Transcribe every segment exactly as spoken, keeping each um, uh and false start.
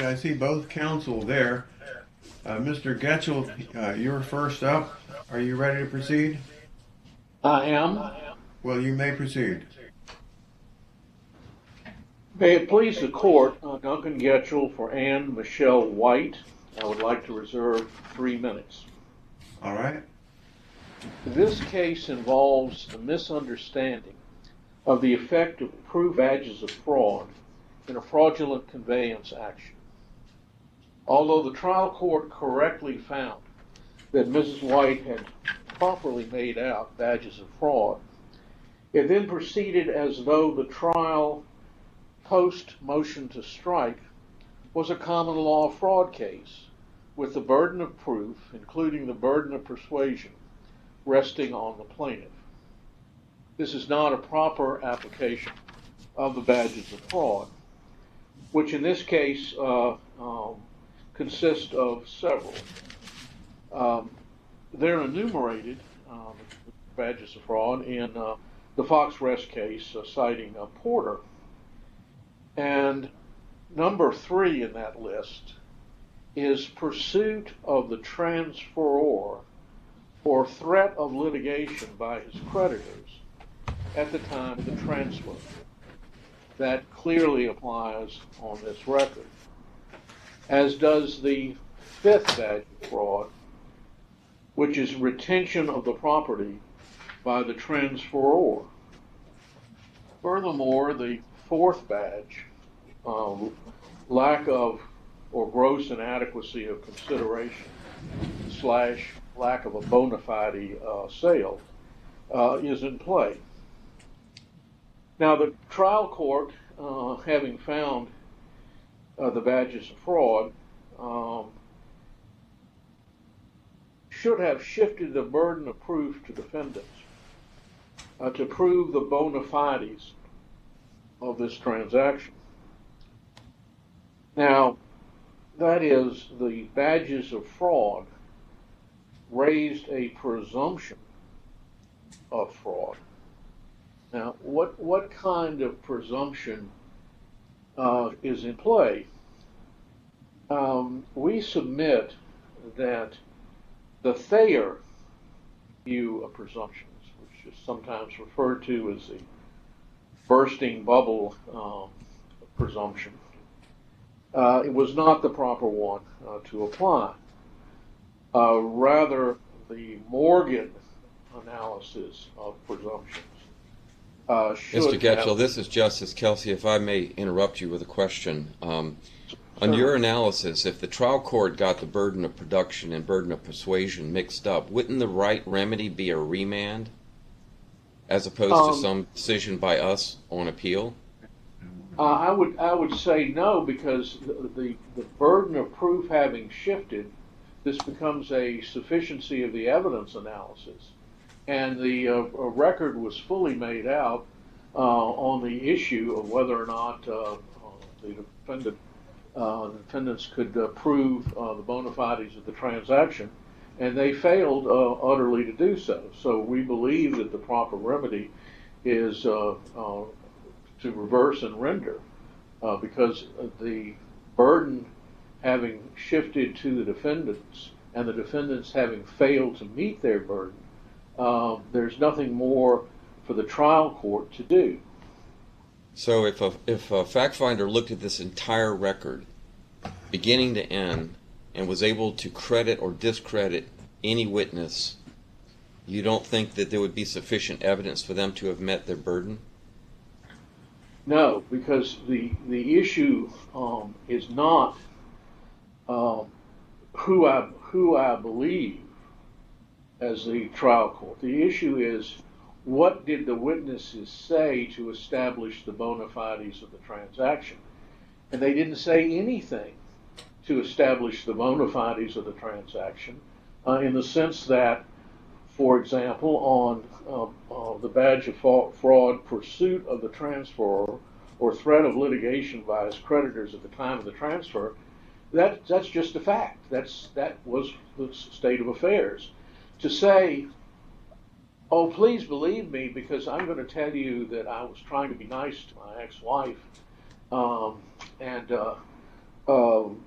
Okay, I see both counsel there. Uh, Mister Getchell, uh, you're first up. Are you ready to proceed? I am. Well, you may proceed. May it please the court, uh, Duncan Getchell for Ann Michelle White. I would like to reserve three minutes. All right. This case involves a misunderstanding of the effect of proof badges of fraud in a fraudulent conveyance action. Although the trial court correctly found that Missus White had properly made out badges of fraud, it then proceeded as though the trial post motion to strike was a common law fraud case with the burden of proof, including the burden of persuasion, resting on the plaintiff. This is not a proper application of the badges of fraud, which in this case uh, um, consist of several. Um, they're enumerated, um, badges of fraud, in uh, the Fox Rest case, uh, citing uh, Porter. And number three in that list is pursuit of the transferor or threat of litigation by his creditors at the time of the transfer. That clearly applies on this record, as does the fifth badge of fraud, which is retention of the property by the transferor. Furthermore, the fourth badge, uh, lack of or gross inadequacy of consideration slash lack of a bona fide uh, sale uh, is in play. Now, the trial court, uh, having found uh, the badges of fraud, um, should have shifted the burden of proof to defendants uh, to prove the bona fides of this transaction. Now, that is, the badges of fraud raised a presumption of fraud. Now, what what kind of presumption uh, is in play? Um, we submit that the Thayer view of presumptions, which is sometimes referred to as the bursting bubble um, presumption, uh, it was not the proper one uh, to apply. Uh, rather, the Morgan analysis of presumptions uh, should Mister Getchell, have, this is Justice Kelsey. If I may interrupt you with a question. Um, on your analysis, if the trial court got the burden of production and burden of persuasion mixed up, wouldn't the right remedy be a remand as opposed um, to some decision by us on appeal? Uh, I would I would say no, because the, the the burden of proof having shifted, this becomes a sufficiency of the evidence analysis, and the uh, record was fully made out uh, on the issue of whether or not uh, the defendant uh, the defendants could uh, prove uh, the bona fides of the transaction, and they failed uh, utterly to do so. So we believe that the proper remedy is uh, uh, to reverse and render, uh, because the burden having shifted to the defendants and the defendants having failed to meet their burden, uh, there's nothing more for the trial court to do. So if a, if a fact finder looked at this entire record, beginning to end, and was able to credit or discredit any witness, you don't think that there would be sufficient evidence for them to have met their burden? No, because the the issue um, is not um, who I who I believe as the trial court. The issue is, what did the witnesses say to establish the bona fides of the transaction? And they didn't say anything to establish the bona fides of the transaction, uh, in the sense that, for example, on uh, uh, the badge of fraud, pursuit of the transfer or threat of litigation by his creditors at the time of the transfer, that that's just a fact. That's that was the state of affairs. To say, oh, please believe me because I'm going to tell you that I was trying to be nice to my ex-wife, um, and uh, um,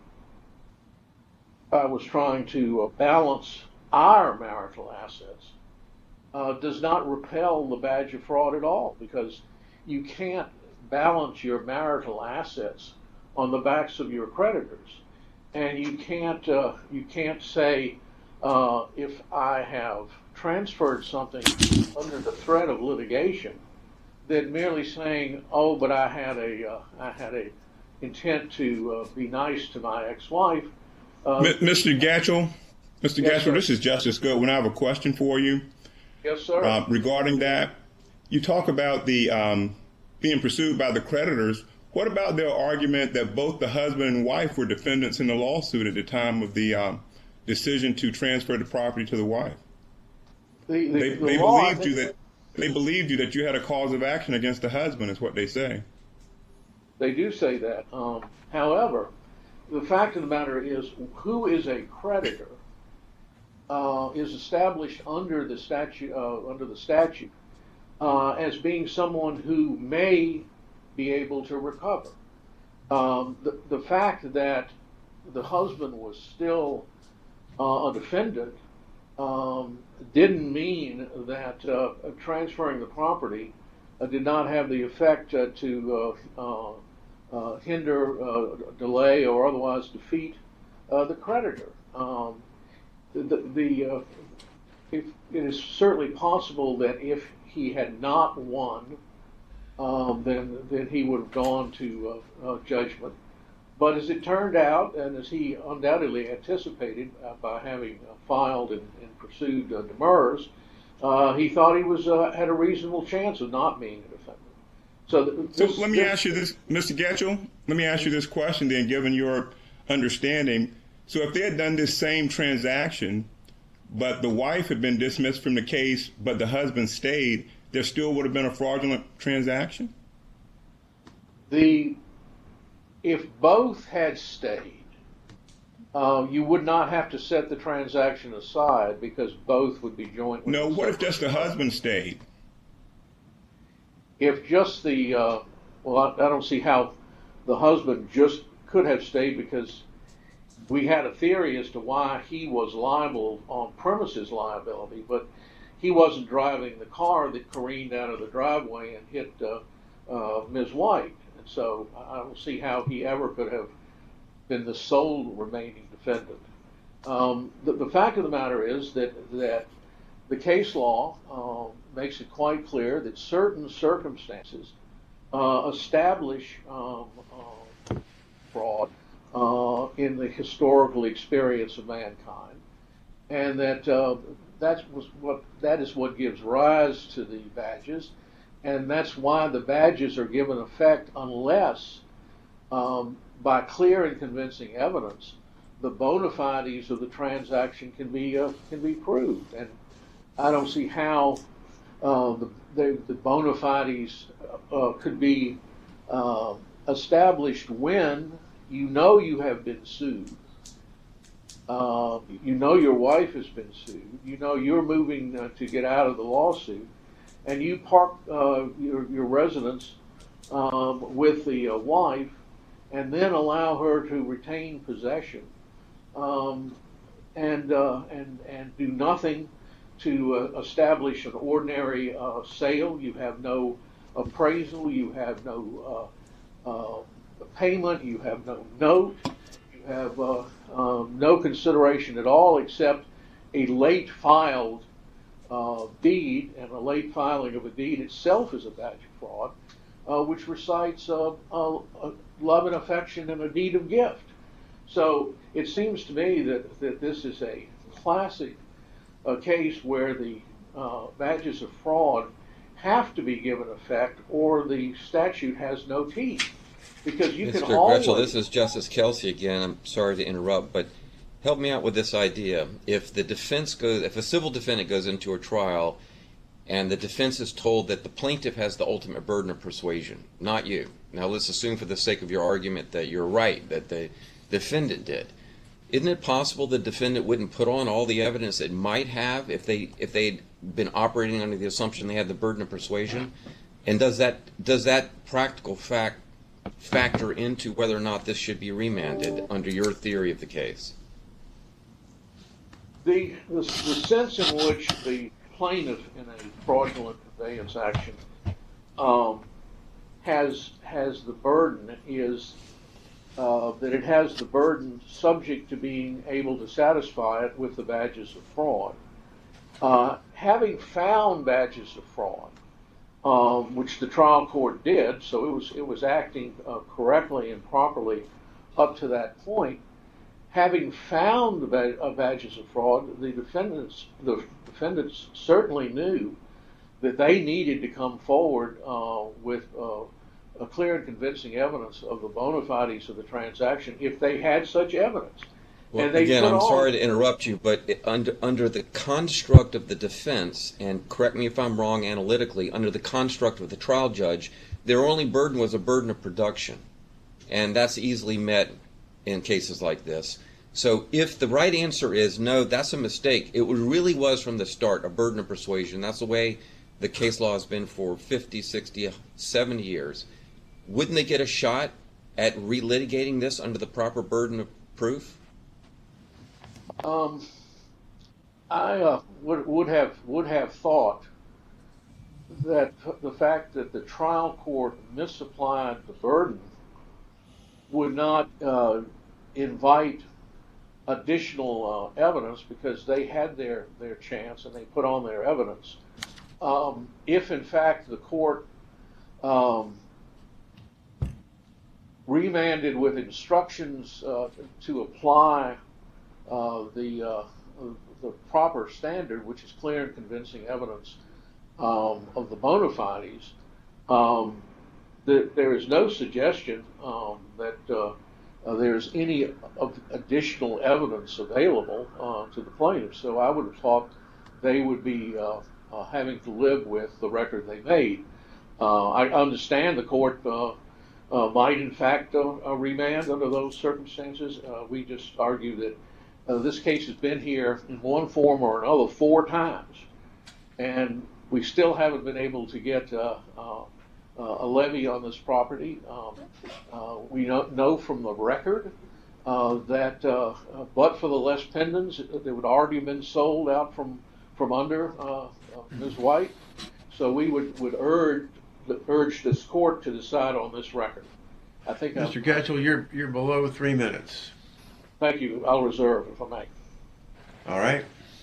I was trying to uh, balance our marital assets, uh, does not repel the badge of fraud at all, because you can't balance your marital assets on the backs of your creditors, and you can't uh, you can't say uh, if I have transferred something under the threat of litigation, that merely saying, oh, but I had a uh, I had a intent to uh, be nice to my ex-wife. Uh, Mister Gatchell, Mister Yes, Gatchell, sir. this is Justice Goodwin. I have a question for you. Yes, sir. Uh, regarding that. You talk about the um, being pursued by the creditors. What about their argument that both the husband and wife were defendants in the lawsuit at the time of the um, decision to transfer the property to the wife? the, the, They, the they law, I believed you think- that they believed you that you had a cause of action against the husband, is what they say. They do say that. Um, however, the fact of the matter is, who is a creditor uh, is established under the statute uh, under the statute uh, as being someone who may be able to recover. Um, the, the fact that the husband was still uh, a defendant um, didn't mean that uh, transferring the property uh, did not have the effect uh, to uh, uh, uh, hinder, uh, delay, or otherwise defeat uh, the creditor. Um, the the uh, if, it is certainly possible that if he had not won, um, then then he would have gone to uh, uh, judgment. But as it turned out, and as he undoubtedly anticipated uh, by having uh, filed and, and pursued uh, demurs, uh, he thought he was uh, had a reasonable chance of not being a defendant. So, th- So this, let me this, ask you this, Mister Gatchell. Let me ask you this question then, given your understanding. So if they had done this same transaction, but the wife had been dismissed from the case, but the husband stayed, there still would have been a fraudulent transaction? the if both had stayed, uh, you would not have to set the transaction aside because both would be joint. with No, the what if separate just the party. husband stayed? If just the, uh, well, I, I don't see how the husband just could have stayed, because we had a theory as to why he was liable on premises liability, but he wasn't driving the car that careened out of the driveway and hit uh, uh, Miz White. And so I don't see how he ever could have been the sole remaining defendant. Um, the, the fact of the matter is that, that the case law uh, makes it quite clear that certain circumstances uh, establish um, uh, fraud uh, in the historical experience of mankind, and that uh, that's was what that is what gives rise to the badges, and that's why the badges are given effect unless, um, by clear and convincing evidence, the bona fides of the transaction can be uh, can be proved. And I don't see how uh, the, the the bona fides uh, could be uh, established when you know you have been sued. Uh, you know your wife has been sued. You know you're moving uh, to get out of the lawsuit, and you park uh, your your residence um, with the uh, wife, and then allow her to retain possession, um, and uh, and and do nothing to uh, establish an ordinary uh, sale. You have no appraisal. You have no uh, uh, payment. You have no note. You have uh, um, no consideration at all except a late filed uh, deed, and a late filing of a deed itself is a badge of fraud, uh, which recites uh, uh, uh, love and affection and a deed of gift. So it seems to me that, that this is a classic uh, case where the uh, badges of fraud have to be given effect, or the statute has no teeth. Because you Mister can always... Gretschel, this is Justice Kelsey again. I'm sorry to interrupt, but help me out with this idea. If the defense goes, if a civil defendant goes into a trial and the defense is told that the plaintiff has the ultimate burden of persuasion, not you. Now let's assume for the sake of your argument that you're right, that the defendant did. Isn't it possible the defendant wouldn't put on all the evidence it might have if they if they'd been operating under the assumption they had the burden of persuasion? And does that does that practical fact factor into whether or not this should be remanded under your theory of the case? The, the, the sense in which the plaintiff in a fraudulent conveyance action um, has has the burden is uh, that it has the burden subject to being able to satisfy it with the badges of fraud. Uh, having found badges of fraud, um, which the trial court did, so it was it was acting uh, correctly and properly up to that point. Having found the bad, uh, badges of fraud, the defendants the defendants certainly knew that they needed to come forward uh, with uh, a clear and convincing evidence of the bona fides of the transaction if they had such evidence. Well, and they again, put I'm on, sorry to interrupt you, but it, under under the construct of the defense, and correct me if I'm wrong analytically, under the construct of the trial judge, their only burden was a burden of production, and that's easily met in cases like this. So if the right answer is no, that's a mistake. It really was from the start a burden of persuasion. That's the way the case law has been for fifty, sixty, seventy years. Wouldn't they get a shot at relitigating this under the proper burden of proof? Um, I uh, would would have would have thought that the fact that the trial court misapplied the burden would not uh, invite additional uh, evidence because they had their, their chance and they put on their evidence. Um, if in fact the court um, remanded with instructions uh, to apply uh, the uh, the proper standard, which is clear and convincing evidence um, of the bona fides, um, that there is no suggestion um, that uh, Uh, there's any of additional evidence available uh, to the plaintiff. So I would have thought they would be uh, uh, having to live with the record they made. Uh, I understand the court uh, uh, might in fact uh, remand under those circumstances. Uh, we just argue that uh, this case has been here in one form or another four times, and we still haven't been able to get uh, uh, Uh, a levy on this property. Um, uh, we know, know from the record uh, that uh, uh, but for the Les Pendens, they would already been sold out from from under uh, uh, Miz White. So we would, would urge urge this court to decide on this record. I think Mister Gatchell, you're you're below three minutes. Thank you. I'll reserve if I may. All right.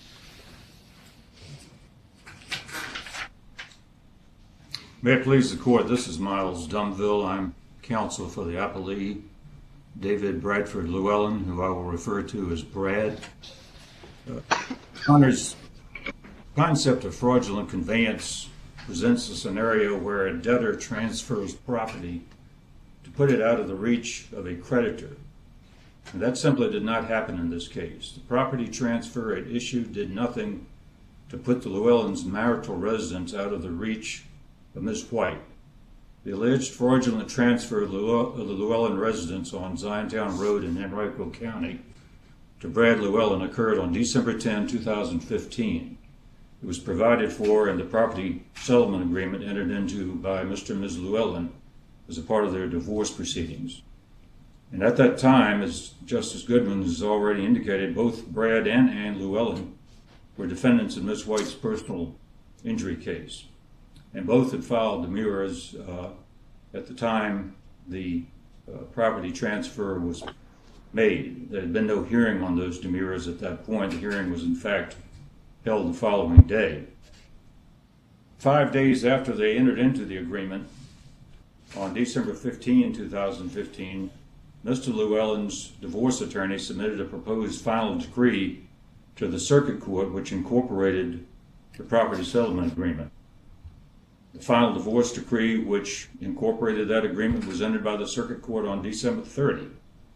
May it please the court, this is Miles Dumville. I'm counsel for the appellee, David Bradford Llewellyn, who I will refer to as Brad. Uh, Honor's concept of fraudulent conveyance presents a scenario where a debtor transfers property to put it out of the reach of a creditor. And that simply did not happen in this case. The property transfer at issue did nothing to put the Llewellyn's marital residence out of the reach of Miz White. The alleged fraudulent transfer of the Llewellyn residence on Ziontown Road in Henrico County to Brad Llewellyn occurred on December tenth, two thousand fifteen. It was provided for in the property settlement agreement entered into by Mister and Miz Llewellyn as a part of their divorce proceedings. And at that time, as Justice Goodman has already indicated, both Brad and Ann Llewellyn were defendants in Miz White's personal injury case. And both had filed demurrers uh, at the time the uh, property transfer was made. There had been no hearing on those demurrers at that point. The hearing was in fact held the following day. Five days after they entered into the agreement, on December fifteenth, two thousand fifteen, Mister Llewellyn's divorce attorney submitted a proposed final decree to the circuit court which incorporated the property settlement agreement. The final divorce decree which incorporated that agreement was entered by the circuit court on December thirtieth.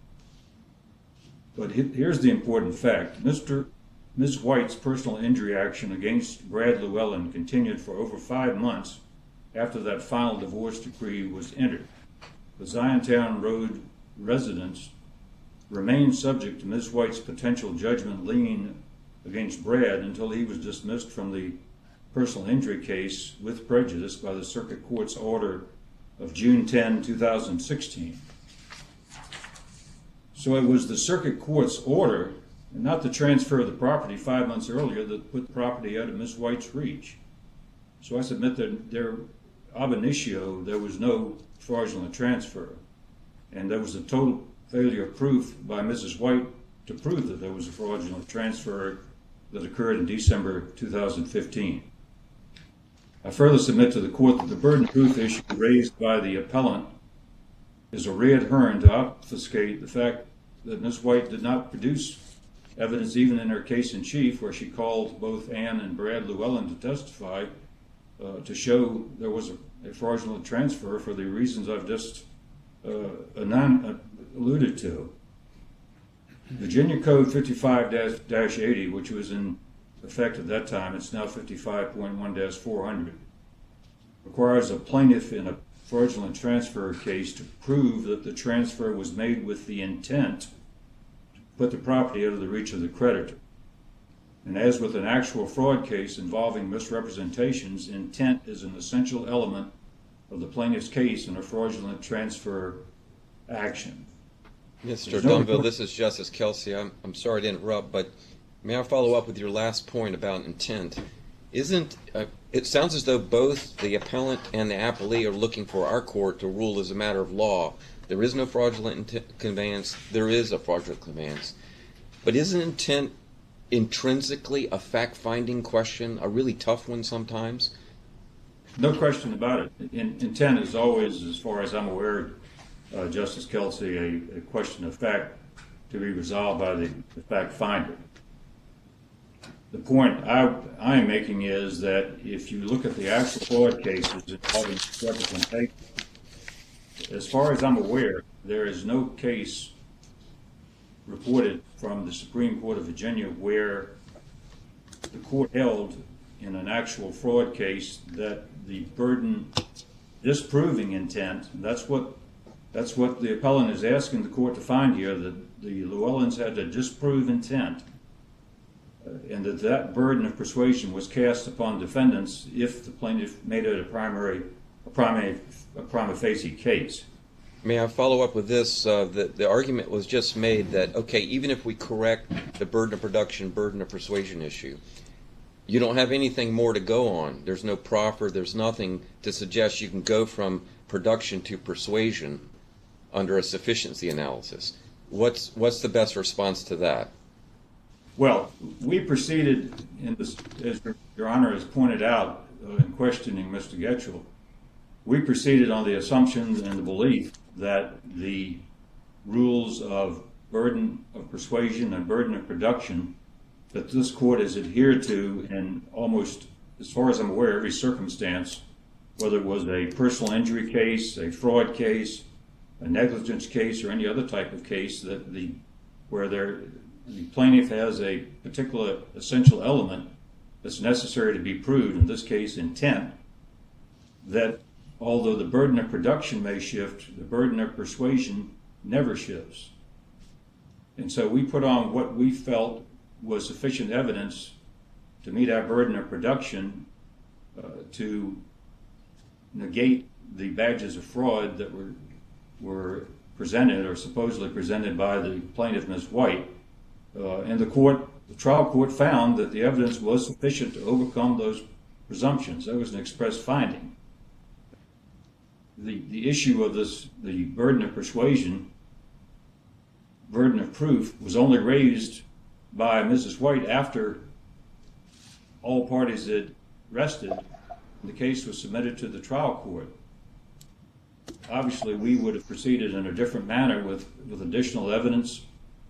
But here's the important fact. Mister Miz White's personal injury action against Brad Llewellyn continued for over five months after that final divorce decree was entered. The Ziontown Road residence remained subject to Miz White's potential judgment lien against Brad until he was dismissed from the personal injury case with prejudice by the circuit court's order of June tenth, two thousand sixteen. So it was the circuit court's order, and not the transfer of the property five months earlier, that put the property out of Miz White's reach. So I submit that there, ab initio, there was no fraudulent transfer, and there was a total failure of proof by Missus White to prove that there was a fraudulent transfer that occurred in December two thousand fifteen. I further submit to the court that the burden of proof issue raised by the appellant is a red herring to obfuscate the fact that Miz White did not produce evidence even in her case in chief, where she called both Ann and Brad Llewellyn to testify uh, to show there was a, a fraudulent transfer for the reasons I've just uh, anon- uh, alluded to. Virginia Code fifty-five dash eighty, which was in effect at that time, it's now fifty-five point one dash four hundred, requires a plaintiff in a fraudulent transfer case to prove that the transfer was made with the intent to put the property out of the reach of the creditor. And as with an actual fraud case involving misrepresentations, intent is an essential element of the plaintiff's case in a fraudulent transfer action. Mister Dunville, this is Justice Kelsey. I'm, I'm sorry to interrupt, but may I follow up with your last point about intent? Isn't uh, it sounds as though both the appellant and the appellee are looking for our court to rule as a matter of law. There is no fraudulent int- conveyance. There is a fraudulent conveyance. But isn't intent intrinsically a fact-finding question, a really tough one sometimes? No question about it. In, intent is always, as far as I'm aware, uh, Justice Kelsey, a, a question of fact to be resolved by the, the fact finder. The point I, I am making is that if you look at the actual fraud cases involving representation, as far as I'm aware, there is no case reported from the Supreme Court of Virginia where the court held in an actual fraud case that the burden disproving intent, that's what that's what the appellant is asking the court to find here, that the Llewellyns had to disprove intent, uh, and that that burden of persuasion was cast upon defendants if the plaintiff made it a primary, a primary, a prima facie case. May I follow up with this? Uh, the, the argument was just made that, okay, even if we correct the burden of production, burden of persuasion issue, you don't have anything more to go on. There's no proffer. There's nothing to suggest you can go from production to persuasion under a sufficiency analysis. What's what's the best response to that? Well, we proceeded, in this, as Your Honor has pointed out uh, in questioning Mister Getchell, we proceeded on the assumption and the belief that the rules of burden of persuasion and burden of production that this court has adhered to in almost, as far as I'm aware, every circumstance, whether it was a personal injury case, a fraud case, a negligence case, or any other type of case that the where there, the plaintiff has a particular essential element that's necessary to be proved, in this case intent, that although the burden of production may shift, the burden of persuasion never shifts. And so we put on what we felt was sufficient evidence to meet our burden of production uh, to negate the badges of fraud that were were presented or supposedly presented by the plaintiff, Miz White. Uh, and the court, the trial court, found that the evidence was sufficient to overcome those presumptions. That was an express finding. The the issue of this, the burden of persuasion, burden of proof, was only raised by Missus White after all parties had rested and the case was submitted to the trial court. Obviously, we would have proceeded in a different manner with, with additional evidence,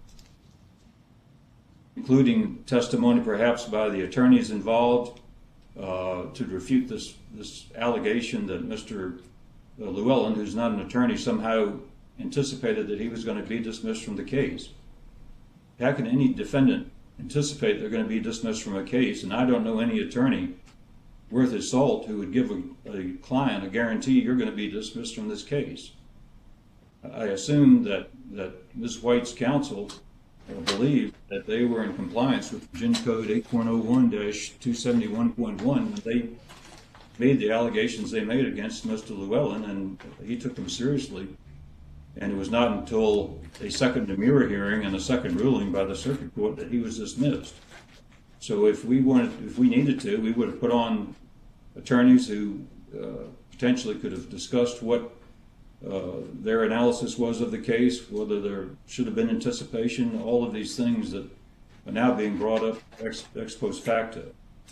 including testimony perhaps by the attorneys involved uh, to refute this, this allegation that Mister Llewellyn, who's not an attorney, somehow anticipated that he was going to be dismissed from the case. How can any defendant anticipate they're going to be dismissed from a case? And I don't know any attorney worth his salt who would give a, a client a guarantee you're going to be dismissed from this case. I assume that, that Miz White's counsel uh, believed that they were in compliance with Virginia Code eight point oh one dash two seventy-one point one when they made the allegations they made against Mister Llewellyn, and he took them seriously. And it was not until a second demurrer hearing and a second ruling by the circuit court that he was dismissed. So if we wanted, if we needed to, we would have put on attorneys who uh, potentially could have discussed what uh, their analysis was of the case, whether there should have been anticipation, all of these things that are now being brought up ex, ex post facto.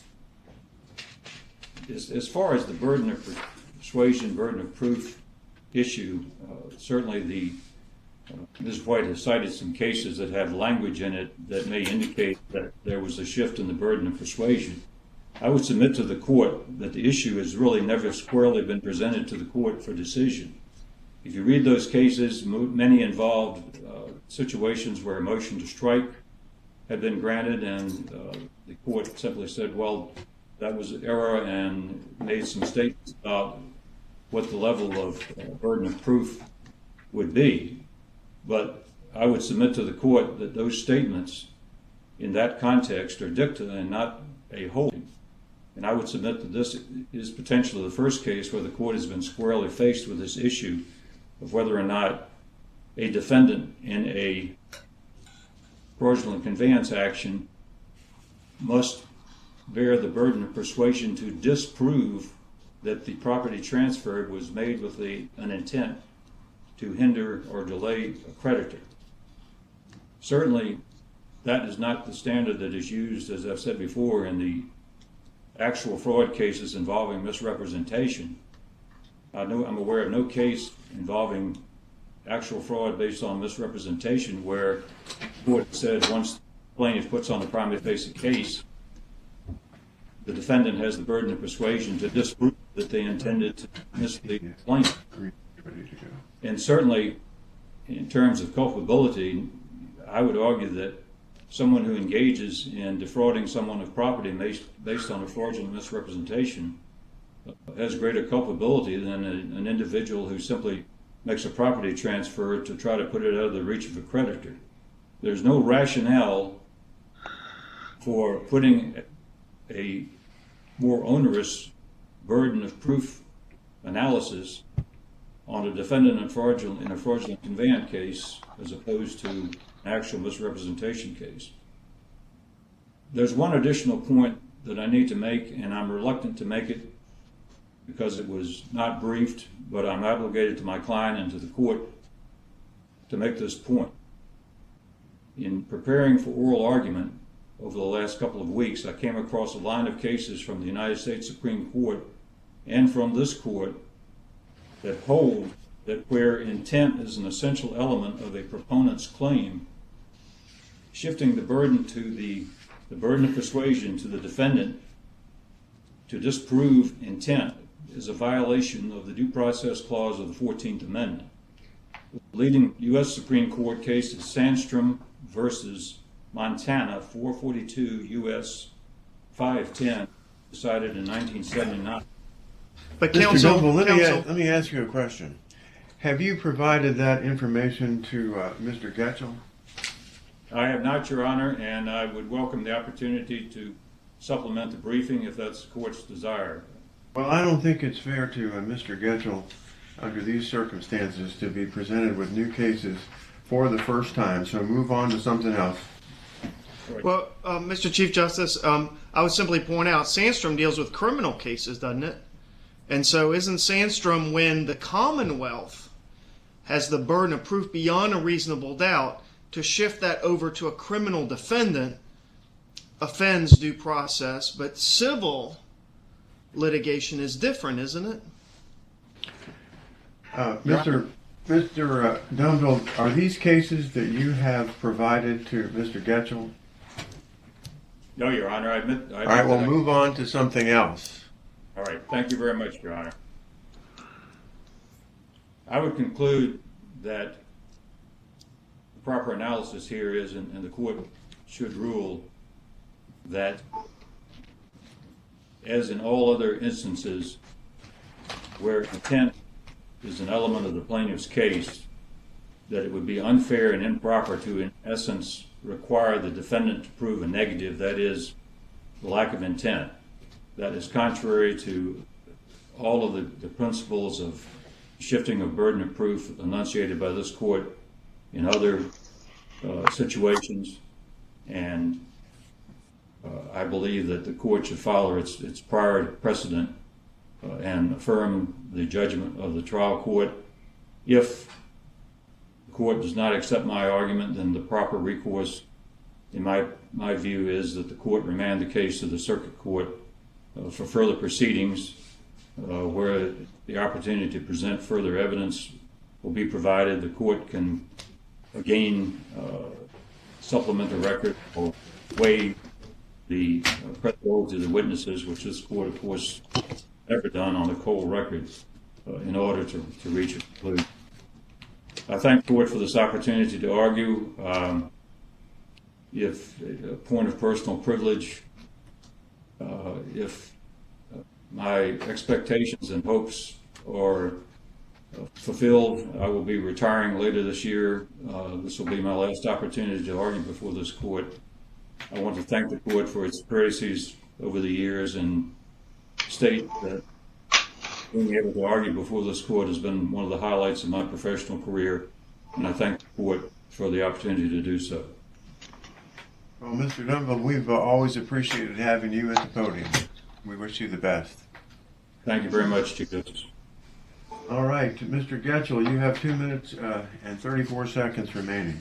As, as far as the burden of persuasion, burden of proof issue, uh, certainly the uh, Miz White has cited some cases that have language in it that may indicate that there was a shift in the burden of persuasion. I would submit to the court that the issue has really never squarely been presented to the court for decision. If you read those cases, many involved uh, situations where a motion to strike had been granted, and uh, the court simply said, well, that was an error, and made some statements about what the level of uh, burden of proof would be. But I would submit to the court that those statements in that context are dicta and not a holding. And I would submit that this is potentially the first case where the court has been squarely faced with this issue of whether or not a defendant in a fraudulent conveyance action must bear the burden of persuasion to disprove that the property transferred was made with a, an intent to hinder or delay a creditor. Certainly, that is not the standard that is used, as I've said before, in the actual fraud cases involving misrepresentation. I know, I'm aware of no case involving actual fraud based on misrepresentation where the court said once the plaintiff puts on the prima facie case, the defendant has the burden of persuasion to disprove that they intended to mislead the plaintiff. And certainly, in terms of culpability, I would argue that someone who engages in defrauding someone of property based, based on a fraudulent misrepresentation has greater culpability than a, an individual who simply makes a property transfer to try to put it out of the reach of a creditor. There's no rationale for putting a more onerous burden of proof analysis on a defendant in, fraudulent, in a fraudulent conveyance case as opposed to an actual misrepresentation case. There's one additional point that I need to make, and I'm reluctant to make it because it was not briefed, but I'm obligated to my client and to the court to make this point. In preparing for oral argument over the last couple of weeks, I came across a line of cases from the United States Supreme Court and from this court that hold that where intent is an essential element of a proponent's claim, shifting the burden to the, the burden of persuasion to the defendant to disprove intent is a violation of the Due Process Clause of the fourteenth Amendment. The leading U S Supreme Court case is Sandstrom versus Montana, four forty-two U S five ten, decided in nineteen seventy-nine. But Mister counsel, Goebel, let, me counsel ask, let me ask you a question. Have you provided that information to uh, Mister Getchell? I have not, Your Honor, and I would welcome the opportunity to supplement the briefing if that's the court's desire. Well, I don't think it's fair to uh, Mister Getchell, under these circumstances, to be presented with new cases for the first time. So move on to something else. Well, uh, Mister Chief Justice, um, I would simply point out Sandstrom deals with criminal cases, doesn't it? And so isn't Sandstrom when the Commonwealth has the burden of proof beyond a reasonable doubt to shift that over to a criminal defendant offends due process, but civil litigation is different, isn't it? Uh, Mister Mister Uh, Dunville, are these cases that you have provided to Mister Getchell? No, Your Honor, I admit. I admit All right, we'll that I- move on to something else. All right, thank you very much, Your Honor. I would conclude that the proper analysis here is, and, and the court should rule, that as in all other instances where intent is an element of the plaintiff's case, that it would be unfair and improper to, in essence, require the defendant to prove a negative, that is, the lack of intent. That is contrary to all of the, the principles of shifting of burden of proof enunciated by this court in other uh, situations, and uh, I believe that the court should follow its, its prior precedent uh, and affirm the judgment of the trial court. If the court does not accept my argument, then the proper recourse, in my, my view, is that the court remand the case to the circuit court uh, for further proceedings, uh, where the opportunity to present further evidence will be provided. The court can again uh, supplement the record or weigh the uh, credibility of the witnesses, which this court, of course, never done on a cold record, uh, in order to, to reach a conclusion. I thank the court for this opportunity to argue. Um, if a point of personal privilege, uh, if my expectations and hopes are uh, fulfilled, I will be retiring later this year. Uh, this will be my last opportunity to argue before this court. I want to thank the court for its courtesies over the years and state that being able to argue before this court has been one of the highlights of my professional career, and I thank the court for the opportunity to do so. Well, Mister Dunville, we've uh, always appreciated having you at the podium. We wish you the best. Thank you very much, Chief Justice. All right, Mister Getchell, you have two minutes uh, and thirty-four seconds remaining.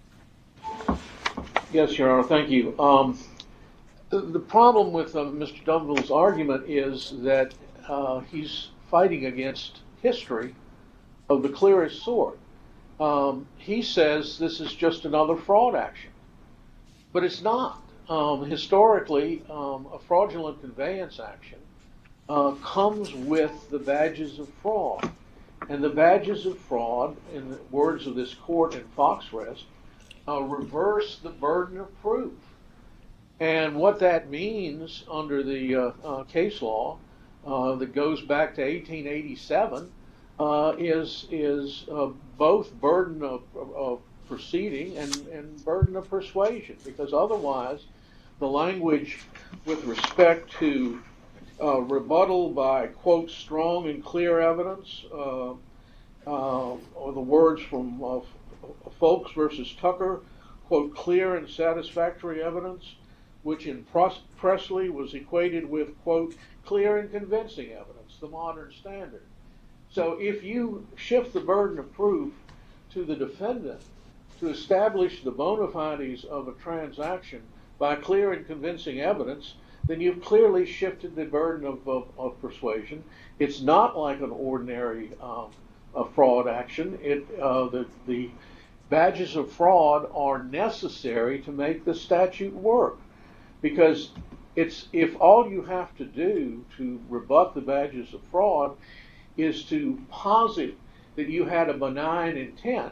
Yes, Your Honor, thank you. Um, the, the problem with uh, Mister Dunville's argument is that uh, he's fighting against history of the clearest sort. Um, he says this is just another fraud action, but it's not. Um, historically, um, a fraudulent conveyance action uh, comes with the badges of fraud. And the badges of fraud, in the words of this court in Foxrest, uh, reverse the burden of proof. And what that means under the uh, uh, case law uh, that goes back to eighteen eighty-seven uh, is, is uh, both burden of, of proceeding and, and burden of persuasion, because otherwise the language with respect to uh, rebuttal by, quote, strong and clear evidence, uh, uh, or the words from uh, Folks versus Tucker, quote, clear and satisfactory evidence, which in Presley was equated with, quote, clear and convincing evidence, the modern standard. So if you shift the burden of proof to the defendant to establish the bona fides of a transaction by clear and convincing evidence, then you've clearly shifted the burden of, of, of persuasion. It's not like an ordinary um, a fraud action. It, uh, the, the badges of fraud are necessary to make the statute work, because it's, if all you have to do to rebut the badges of fraud is to posit that you had a benign intent,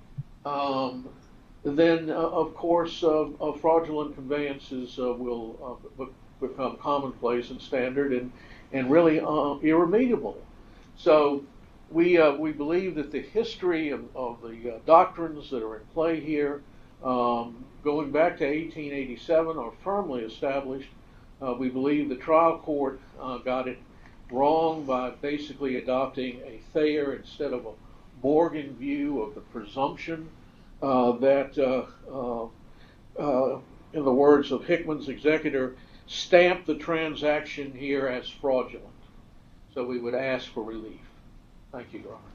um, then uh, of course uh, uh, fraudulent conveyances uh, will uh, be- become commonplace and standard and, and really uh, irremediable. So we, uh, we believe that the history of, of the uh, doctrines that are in play here, um, going back to eighteen eighty-seven, are firmly established. Uh, we believe the trial court uh, got it wrong by basically adopting a Thayer instead of a Morgan view of the presumption uh, that, uh, uh, uh, in the words of Hickman's executor, stamped the transaction here as fraudulent. So we would ask for relief. Thank you, Your Honor.